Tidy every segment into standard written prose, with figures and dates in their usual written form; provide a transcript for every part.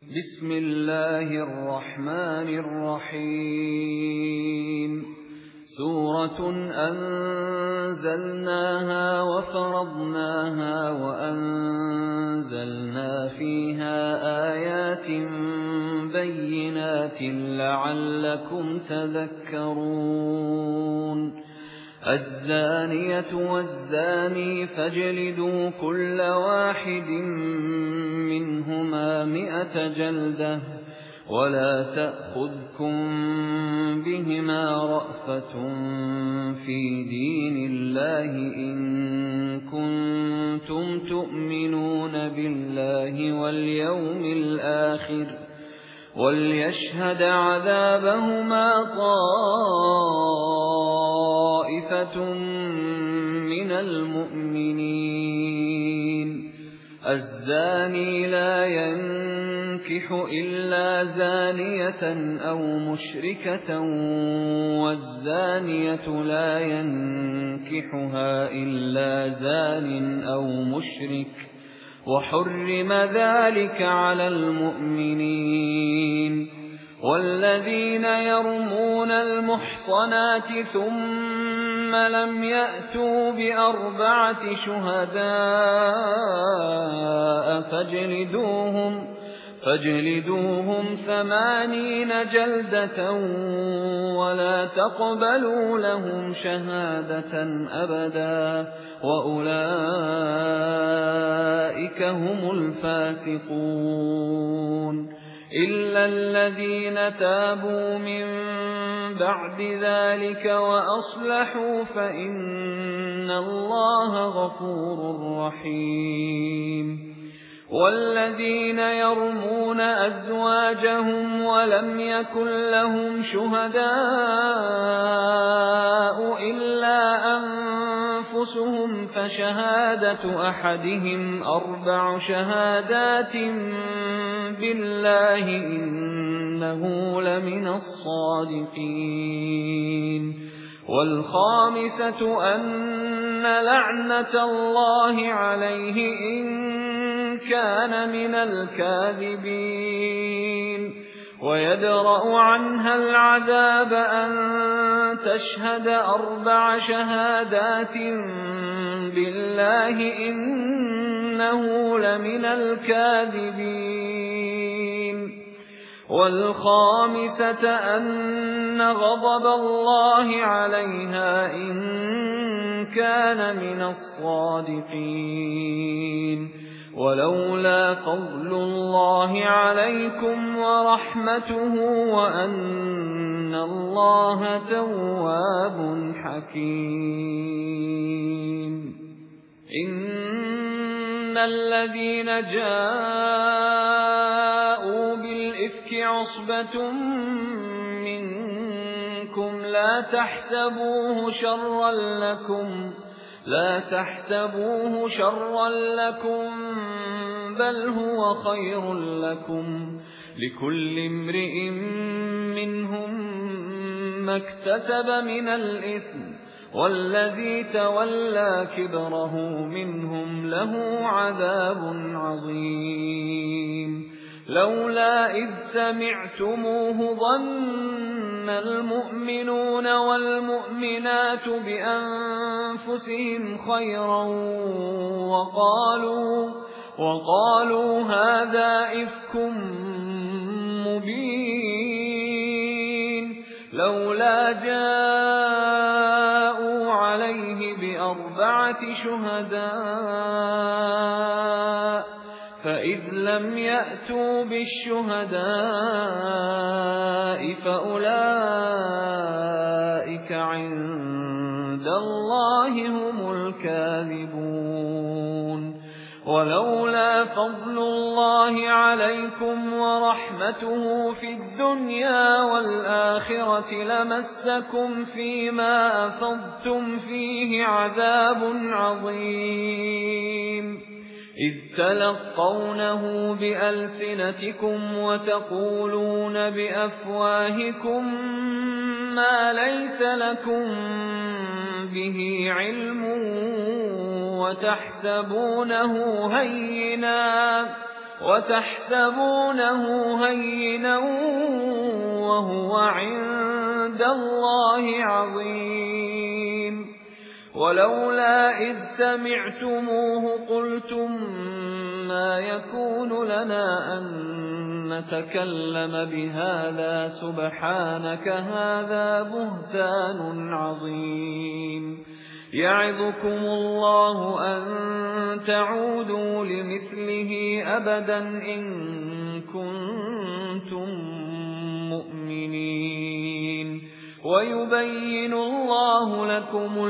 بسم الله الرحمن الرحيم سورة أنزلناها وفرضناها وأنزلنا فيها آيات بينات لعلكم تذكرون الزانية والزاني فاجلدوا كل واحد منهما 100 جلدة ولا تأخذكم بهما رأفة في دين الله إن كنتم تؤمنون بالله واليوم الآخر وليشهد عذابهما طائفة من المؤمنين الزاني لا ينكح إلا زانية أو مشركة والزانية لا ينكحها إلا زان أو مشرك وحرم ذلك على المؤمنين والذين يرمون المحصنات ثم لم يأتوا ب4 شهداء فاجلدوهم 80 جلدة ولا تقبلوا لهم شهادة أبدا وأولئك هم الفاسقون إلا الذين تابوا من بعد ذلك وأصلحوا فإن الله غفور رحيم والذين يرمون أزواجهم ولم يكن لهم شهداء إلا أنفسهم فشهادة أحدهم 4 شهادات بالله إنه لمن الصادقين والخامسة أن لعنة الله عليه إن كان من الكاذبين ويدرأ عنها العذاب أن تشهد 4 شهادات بالله إنه لمن الكاذبين والخامسة أن غضب الله عليها إن كان من الصادقين ولولا فضل الله عليكم ورحمته وأن الله تواب حكيم إن الذين جاءوا بالإفك عصبة منكم لا تحسبوه شرا لكم بل هو خير لكم لكل امرئ منهم ما اكتسب من الإثم والذي تولى كبره منهم له عذاب عظيم لولا إذ سمعتموه ظن المؤمنون والمؤمنات بأنفسهم خيرا وقالوا هذا إفك مبين لولا جاءوا عليه ب4 شهداء فإذ لم يأتوا بالشهداء فأولئك عند الله هم الكاذبون ولولا فضل الله عليكم ورحمته في الدنيا والآخرة لمسكم فيما أفضتم فيه عذاب عظيم إذ تلقونه بألسنتكم وتقولون بأفواهكم ما ليس لكم به علم وتحسبونه هينا وتحسبونه هينا وهو عند الله عظيم ولولا إذ سمعتموه قلتم ما يكون لنا أن نتكلم بهذا سبحانك هذا بهتان عظيم يعظكم الله أن تعودوا لمثله أبدا إن كنتم مؤمنين ويبين الله لكم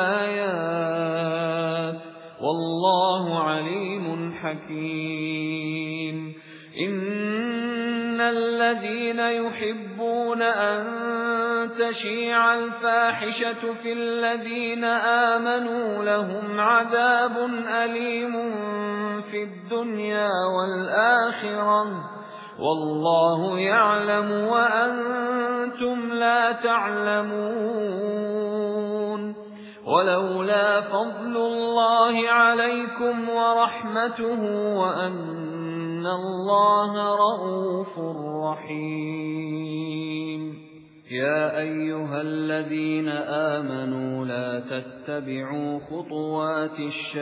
الآيات والله عليم حكيم إن الذين يحبون أن تشيع الفاحشة في الذين آمنوا لهم عذاب أليم في الدنيا والآخرة والله يعلم وأنتم لا تعلمون ولولا فضل الله عليكم ورحمته وأن الله رءوف رحيم يا أيها الذين آمنوا لا تتبعوا خطوات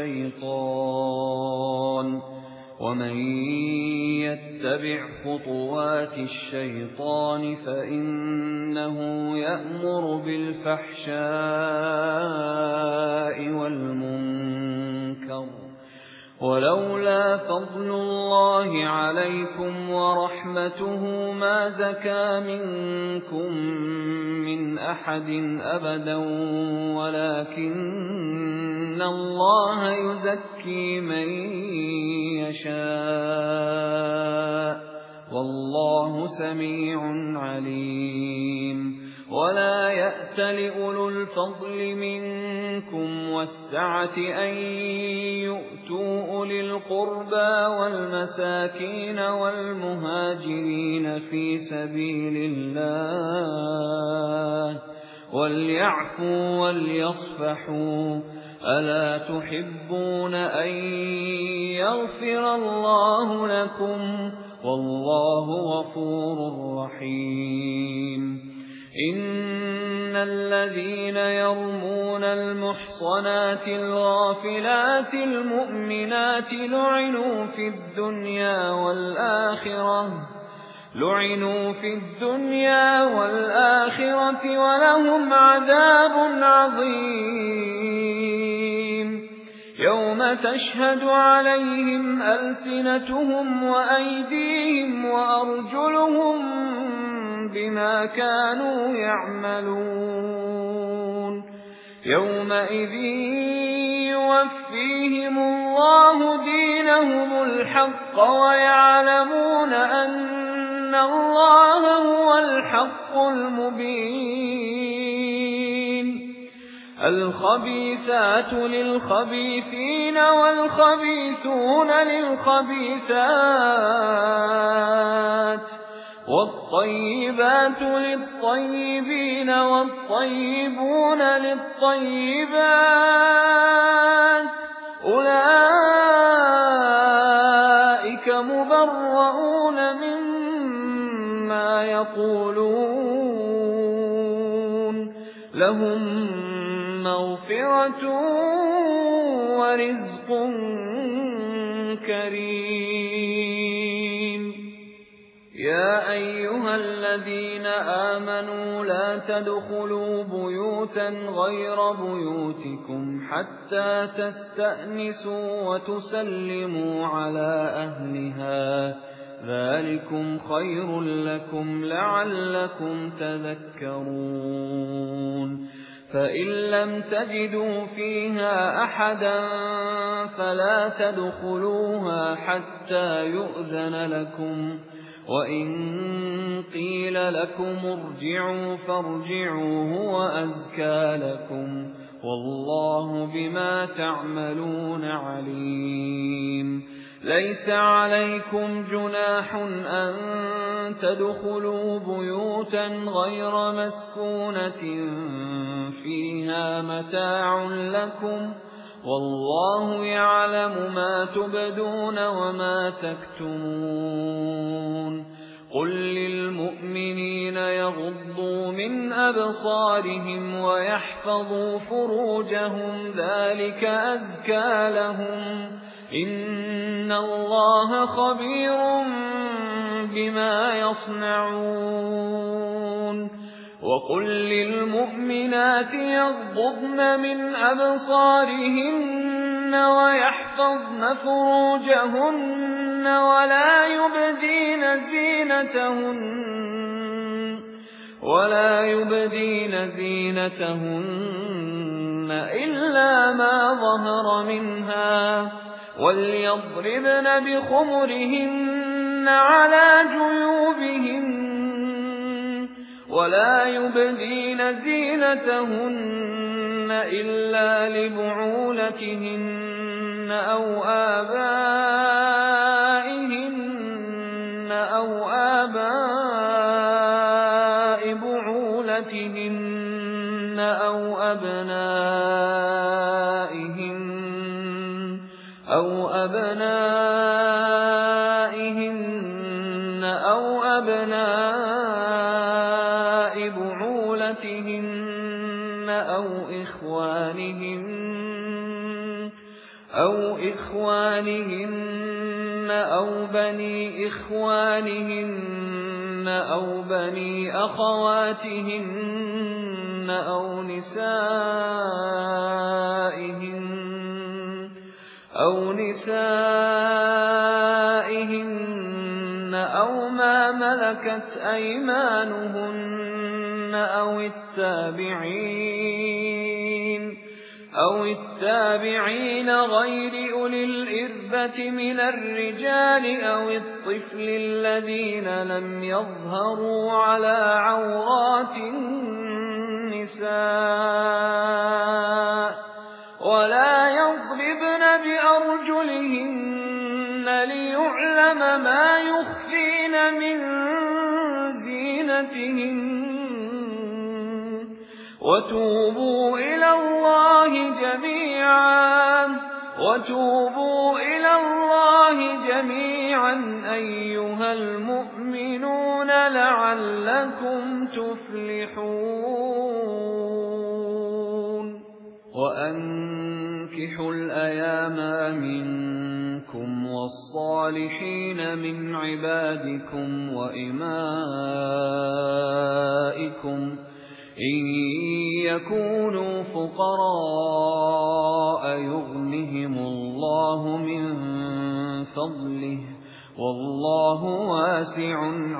الشيطان ومن يتبع خطوات الشيطان فإنه يأمر بالفحشاء والمنكر ولولا فضل الله عليكم ورحمته ما زكى منكم من أحد أبدا ولكن الله يزكي من يشاء والله سميع عليم ولا يأتل أولو الفضل منكم والسعة أن يؤتوا أولي القربى والمساكين والمهاجرين في سبيل الله وليعفوا وليصفحوا ألا تحبون أن يغفر الله لكم والله غفور رحيم إن الذين يرمون المحصنات الغافلات المؤمنات لعنوا في الدنيا والآخرة ولهم عذاب عظيم يوم تشهد عليهم ألسنتهم وأيديهم وأرجلهم بما كانوا يعملون يومئذ يوفيهم الله دينهم الحق ويعلمون أن الله هو الحق المبين الخبيثات للخبيثين والخبيثون للخبيثات والطيبات للطيبين والطيبون للطيبات أولئك مبرؤون مما يقولون لهم مغفرة ورزق كريم يا أيها الذين آمنوا لا تدخلوا بيوتا غير بيوتكم حتى تستأنسوا وتسلموا على أهلها ذلكم خير لكم لعلكم تذكرون فإن لم تجدوا فيها أحدا فلا تدخلوها حتى يؤذن لكم وإن قيل لكم ارجعوا فارجعوا هو أزكى لكم والله بما تعملون عليم ليس عليكم جناح أن تدخلوا بيوتا غير مسكونة فيها متاع لكم والله يعلم ما تبدون وما تكتمون قل للمؤمنين يغضوا من أبصارهم ويحفظوا فروجهم ذلك أزكى لهم إن الله خبير بما يصنعون وقل للمؤمنات يغضضن من أبصارهن ويحفظن فروجهن ولا يبدين زينتهن إلا ما ظهر منها وليضربن بخمرهن على جيوبهن ولا يبدين زينتهن إلا لبعولتهن أو آباء بعولتهن أو أبنائهن بعولتهن أو إخوانهن أو بني إخوانهن أو بني أخواتهن أو نسائهن أو ما ملكت أيمانهن أو التابعين غير أولي الإربة من الرجال أو الطفل الذين لم يظهروا على عورات النساء ولا يضربن بأرجلهن ليعلم ما يخفين من زينتهن وتوبوا إلى الله جميعا أيها المؤمنون لعلكم تفلحون وأنكحوا الأيام منكم والصالحين من عبادكم وإمائكم إن يكونوا فقراء يغنهم الله من فضله والله واسع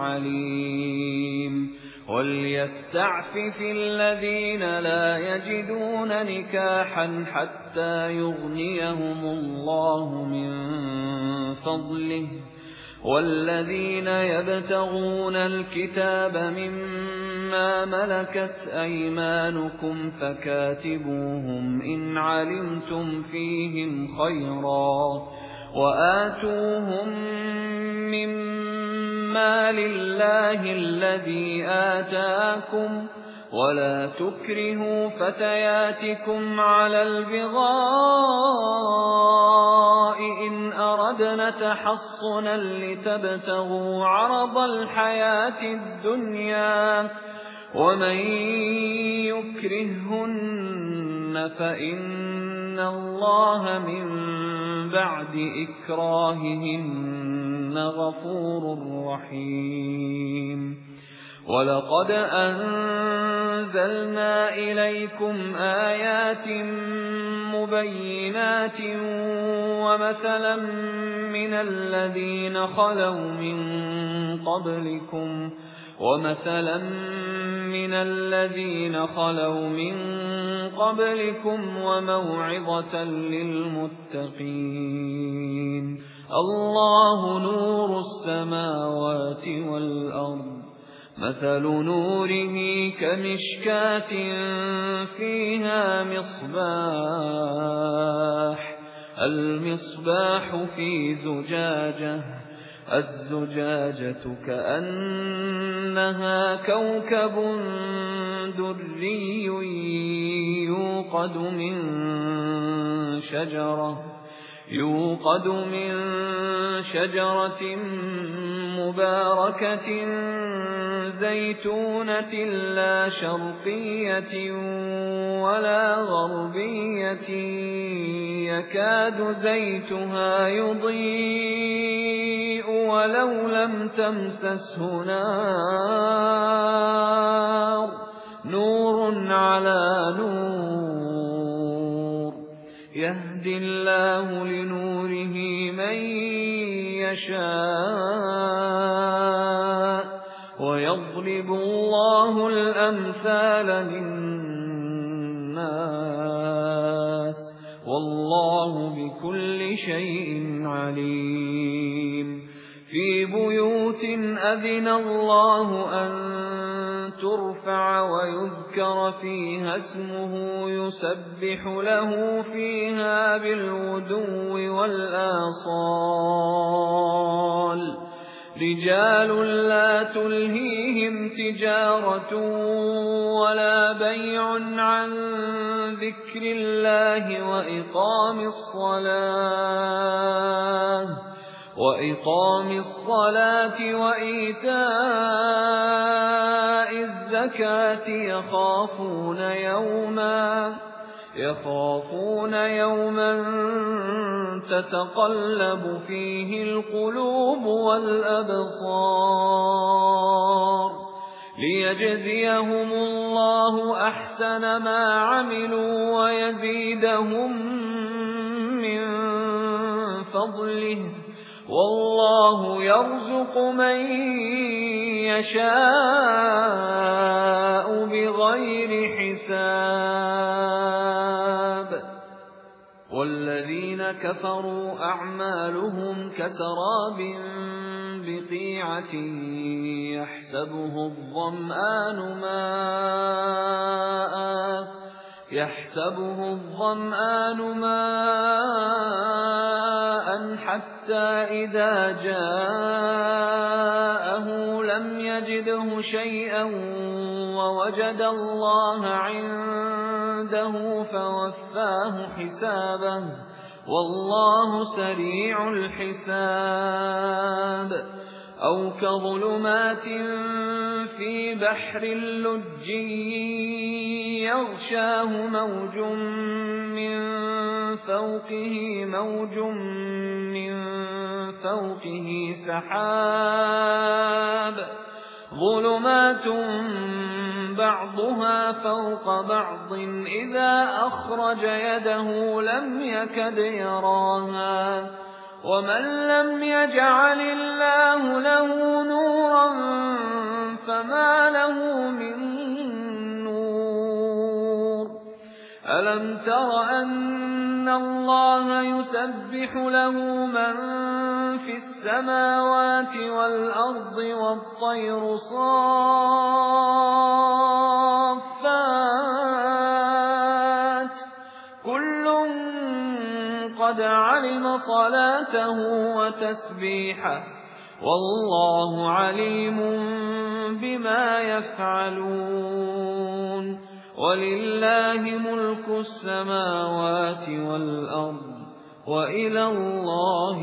عليم وليستعفف الذين لا يجدون نكاحا حتى يغنيهم الله من فضله والذين يبتغون الكتاب مما ملكت أيمانكم فكاتبوهم إن علمتم فيهم خيرا وآتوهم مما لله الذي آتاكم ولا تكرهوا فتياتكم على البغاء إن أردنا تحصنا لتبتغوا عرض الحياة الدنيا ومن يكرهن فإن الله من بعد إكراههن غفور رحيم وَلَقَدْ أَنزَلْنَا إِلَيْكُمْ آيَاتٍ مُبَيِّنَاتٍ وَمَثَلًا مِنَ الَّذِينَ خَلَوْا مِن قَبْلِكُمْ وَمَوْعِظَةً لِّلْمُتَّقِينَ اللَّهُ نُورُ السَّمَاوَاتِ وَالْأَرْضِ مثل نوره كمشكاة فيها المصباح في زجاجة الزجاجة كأنها كوكب دري يوقد من شجرة مباركة زيتونة لا شرقية ولا غربية يكاد زيتها يضيء ولو لم تمسسه نار نور على نور يهدي الله لنوره من يشاء ويضرب الله الأمثال للناس والله بكل شيء عليم في بيوت أذن الله أن ترفع ويذكر فيها اسمه يسبح له فيها بالغدو والآصال رجال لا تلهيهم تجارة ولا بيع عن ذكر الله وإقام الصلاة وإيتاء الزكاة يخافون يوما تتقلب فيه القلوب والأبصار ليجزيهم الله أحسن ما عملوا ويزيدهم من فضله والله يرزق من يشاء بغير حساب والذين كفروا أعمالهم كسراب بقيعة يحسبه الظمآن ماء حتى إذا جاءه لم يجده شيئا ووجد الله عنده فوفاه حسابه والله سريع الحساب أو كظلمات في بحر اللج يغشاه موج من فوقه سحاب ظلمات بعضها فوق بعض إذا أخرج يده لم يكد يراها ومن لم يجعل الله له نورا فما له من نور ألم تر أن الله يسبح له من في السماوات والأرض والطير صافات كل قد علم صلاته وتسبيحه والله عليم بما يفعلون ولله ملك السماوات والأرض وإلى الله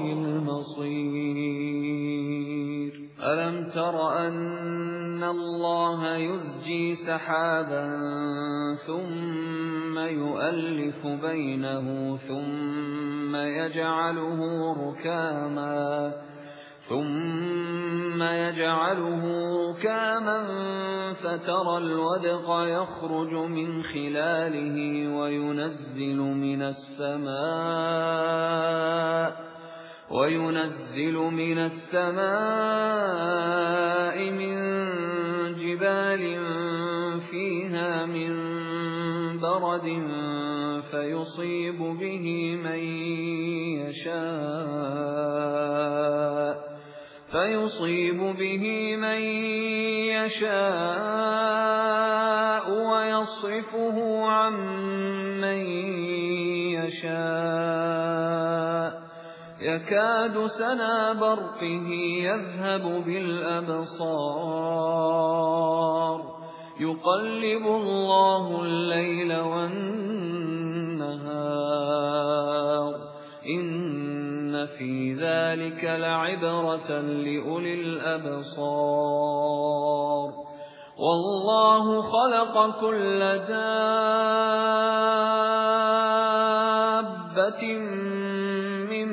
المصير ألم تر أن الله يزجي سحابا ثم يؤلف بينه ثم يجعله ركاما فترى الودق يخرج من خلاله وينزل من السماء من جبال فيها من برد فيصيب به من يشاء ويصرفه عن من يشاء يكاد سنا برقه يذهب بالأبصار يقلب الله الليل والنهار إن في ذلك لعبرة لأولي الأبصار والله خلق كل دابة من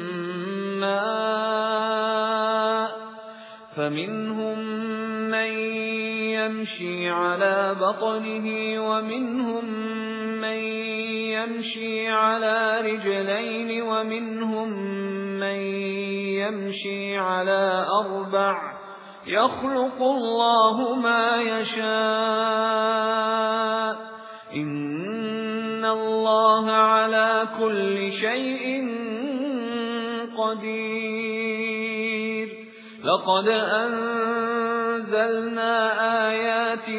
ماء فمنهم من يمشي على بطنه ومنهم من يمشي على رجلين ومنهم من يمشي على أربع يخلق الله ما يشاء إن الله على كل شيء قدير لقد أنزلنا آيات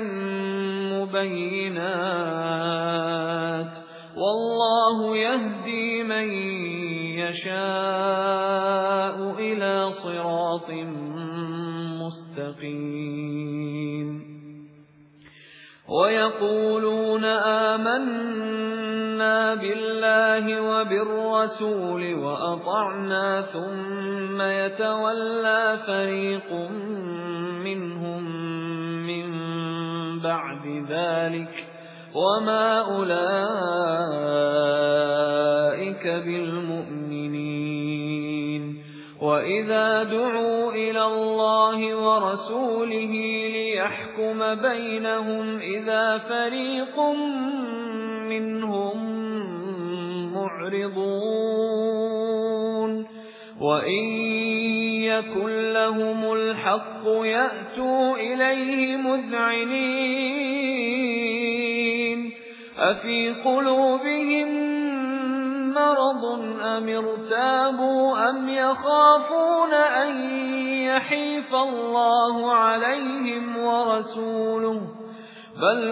مبينات والله يهدي من يشاء إلى صراط مستقيم ويقولون آمنا بالله وبالرسول وأطعنا ثم يتولى فريق منهم من بعد ذلك وما أولئك بالمؤمنين وإذا دعوا إلى الله ورسوله ليحكم بينهم إذا فريق منهم معرضون وإن يكن لهم الحق يأتوا إليه مذعنين أفي قلوبهم مرض أم ارتابوا أم يخافون أن يحيف الله عليهم ورسوله بل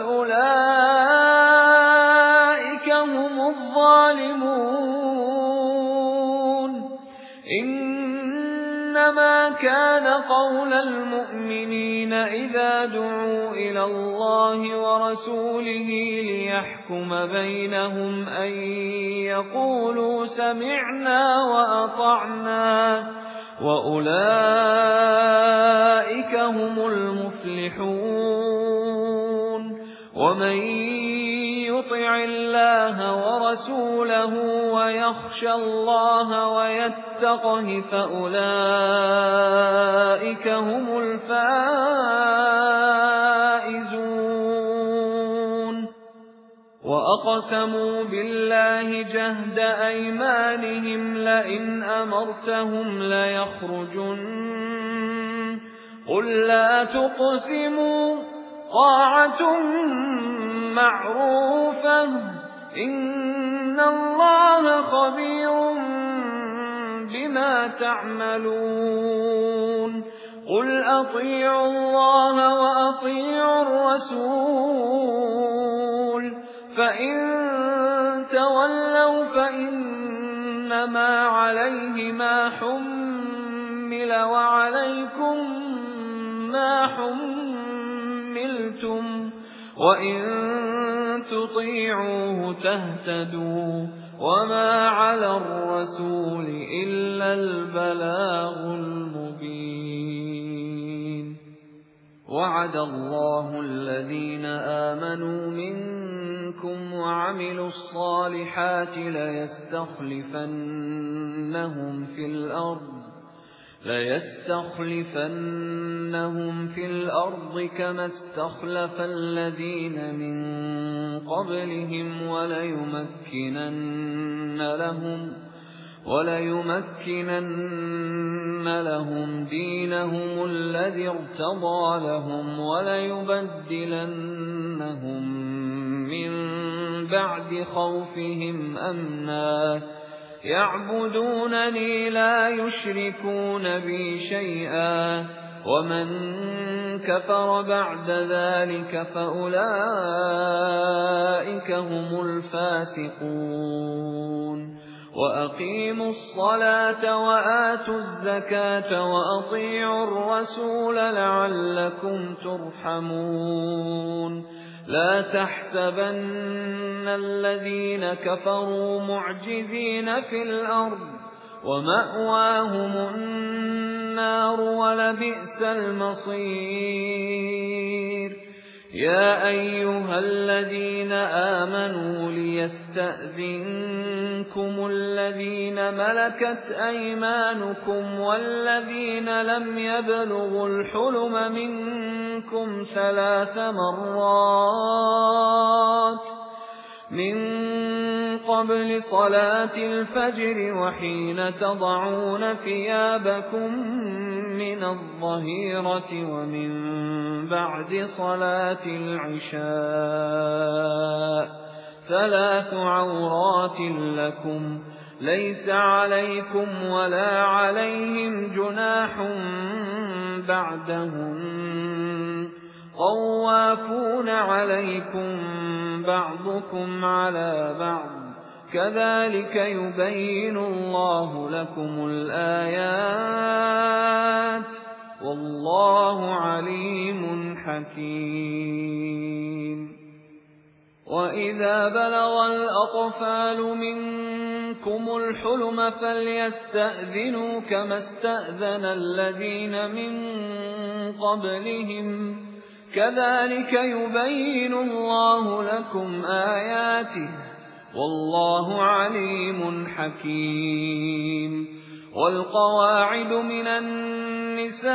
أولئك هم الظالمون إنما كان قول المؤمنين إذا دعوا إلى الله ورسوله ليحكم بينهم أن يقولوا سمعنا وأطعنا وأولئك هم المفلحون ومن يطع الله ورسوله ويخشى الله ويتقه فأولئك هم الفائزون وأقسموا بالله جهد أيمانهم لئن أمرتهم ليخرجن قل لا تقسموا طاعة معروفة إن الله خبير بما تعملون قل أطيعوا الله وأطيعوا الرسول فإن تولوا فإنما عليه ما حمل وعليكم ما حملتم وإن تطيعوه تهتدوا وما على الرسول إلا البلاغ المبين وعد الله الذين آمنوا منكم وعملوا الصالحات ليستخلفنهم في الأرض كما استخلف الذين من قبلهم وليمكنن لهم دينهم الذي ارتضى لهم وليبدلنهم من بعد خوفهم أمنا يعبدونني لا يشركون بي شيئا ومن كفر بعد ذلك فأولئك هم الفاسقون وَأَقِيمُوا الصَّلَاةَ وَآتُوا الزَّكَاةَ وَأَطِيعُوا الرَّسُولَ لَعَلَّكُمْ تُرْحَمُونَ لَا تَحْسَبَنَّ الَّذِينَ كَفَرُوا مُعْجِزِينَ فِي الْأَرْضِ وَمَأْوَاهُمُ النَّارُ وَلَبِئْسَ الْمَصِيرُ يَا أَيُّهَا الَّذِينَ آمَنُوا لِيَسْتَأْذِنكُمُ الَّذِينَ مَلَكَتْ أَيْمَانُكُمْ وَالَّذِينَ لَمْ يَبْلُغُوا الْحُلُمَ مِنكُمْ 3 مرات من قبل صلاة الفجر وحين تضعون ثيابكم من الظهيرة ومن بعد صلاة العشاء 3 عورات لكم ليس عليكم ولا عليهم جناح بعدهم طوافون عليكم بعضكم على بعض كذلك يبين الله لكم الآيات والله عليم حكيم وَإِذَا بَلَغَ الْأَطْفَالُ مِنكُمُ الْحُلُمَ فَلْيَسْتَأْذِنُوا كَمَا اسْتَأْذَنَ الَّذِينَ مِن قَبْلِهِمْ كَذَلِكَ يُبَيِّنُ اللَّهُ لَكُمْ آيَاتِهِ وَاللَّهُ عَلِيمٌ حَكِيمٌ وَالْقَوَاعِدُ مِنَ النِّسَاءِ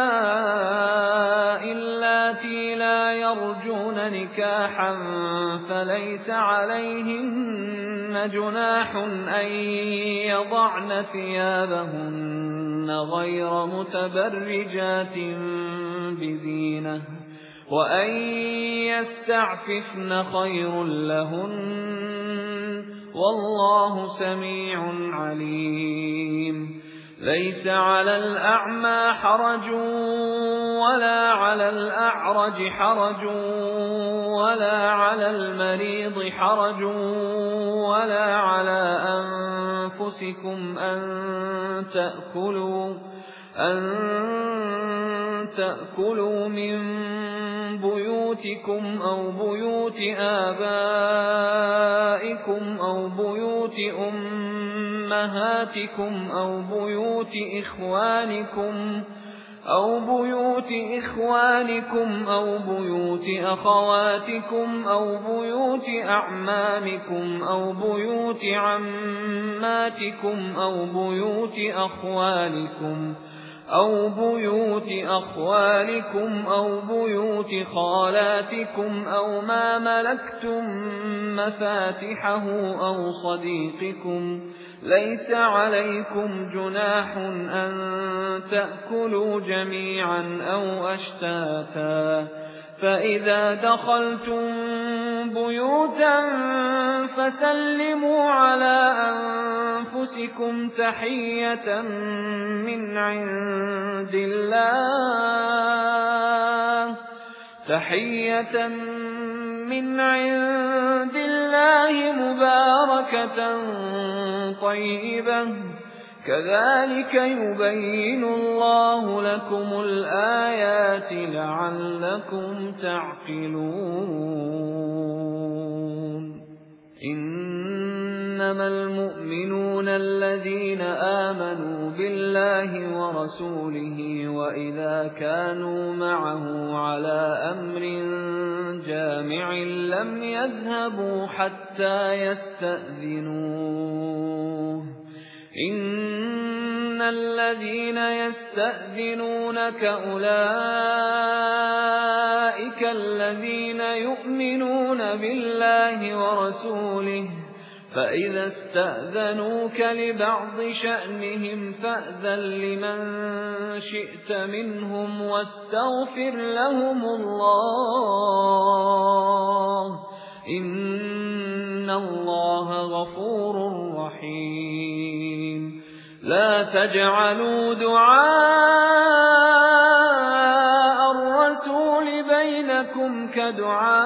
اللَّاتِي لَا يَرْجُونَ نِكَاحًا فَلَيْسَ عَلَيْهِنَّ جُنَاحٌ أَن يَضَعْنَ ثِيَابَهُنَّ غَيْرَ مُتَبَرِّجَاتٍ بِزِينَةٍ وَأَن يَسْتَعْفِفْنَ خَيْرٌ لَّهُنَّ وَاللَّهُ سَمِيعٌ عَلِيمٌ لَيْسَ عَلَى الْأَعْمَى حَرَجٌ وَلَا عَلَى الْأَعْرَجِ حَرَجٌ وَلَا عَلَى المريض حَرَجٌ وَلَا على أنفسكم أن تأكلوا من بيوتكم أو بيوت آبائكم أو بيوت أمهاتكم أو بيوت إخوانكم أو بيوت أخواتكم أو بيوت أعمامكم أو بيوت عماتكم أو بيوت أخوالكم أو بيوت خالاتكم أو ما ملكتم مفاتحه أو صديقكم ليس عليكم جناح أن تأكلوا جميعا أو أشتاتا فإذا دخلتم بيوتا فسلموا على أنفسكم تحية من عند الله مباركة طيبة كذلك يبين الله لكم الآيات لعلكم تعقلون إنما المؤمنون الذين آمنوا بالله ورسوله وإذا كانوا معه على أمر جامع لم يذهبوا حتى يستأذنوه إن الذين يستأذنونك أولئك الذين يؤمنون بالله ورسوله فإذا استأذنوك لبعض شأنهم فأذن لمن شئت منهم واستغفر لهم الله إن الله غفور رحيم لا تجعلوا دعاء الرسول بينكم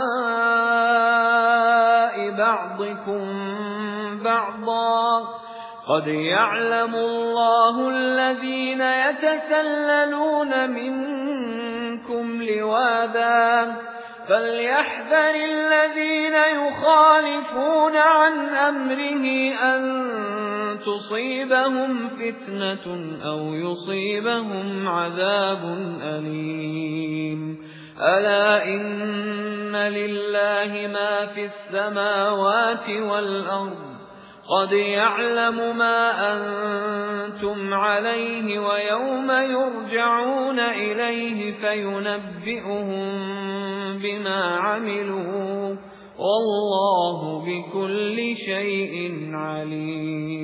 كدعاء بعضكم بعضا قد يعلم الله الذين يتسللون منكم لواذا فليحذر الذين يخالفون عن أمره أن تصيبهم فتنة أو يصيبهم عذاب أليم ألا إن لله ما في السماوات والأرض قد يعلم ما أنتم عليه ويوم يرجعون إليه فينبئهم بما عملوا والله بكل شيء عليم